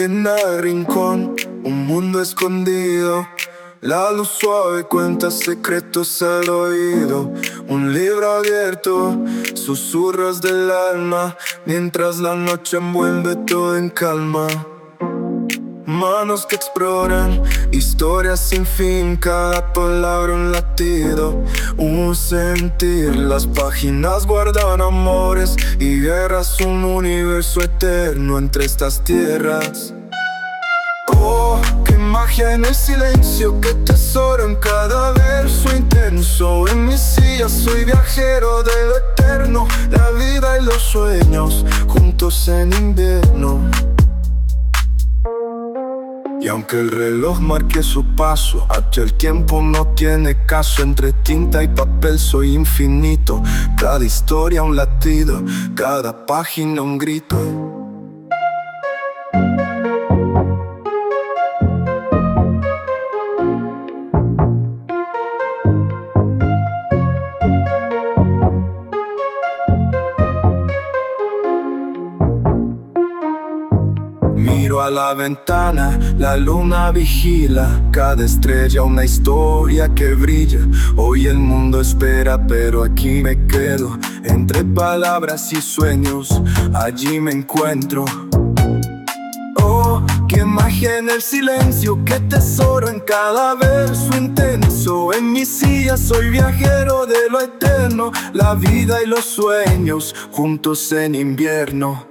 En el rincón, un mundo escondido. La luz suave cuenta secretos al oído. Un libro abierto, susurros del alma, mientras la noche envuelve todo en calma. Manos que exploran, historias sin fin, cada palabra un latido, un sentir. Las páginas guardan amores y guerras, un universo eterno entre estas tierras. Oh, qué magia en el silencio, qué tesoro en cada verso intenso. En mi silla soy viajero de lo eterno, la vida y los sueños juntos en invierno. Y aunque el reloj marque su paso, hasta el tiempo no tiene caso. Entre tinta y papel soy infinito, cada historia un latido, cada página un grito. Miro a la ventana, la luna vigila, cada estrella una historia que brilla. Hoy el mundo espera, pero aquí me quedo. Entre palabras y sueños, allí me encuentro. Oh, qué magia en el silencio, qué tesoro en cada verso intenso. En mi silla soy viajero de lo eterno, la vida y los sueños juntos en invierno.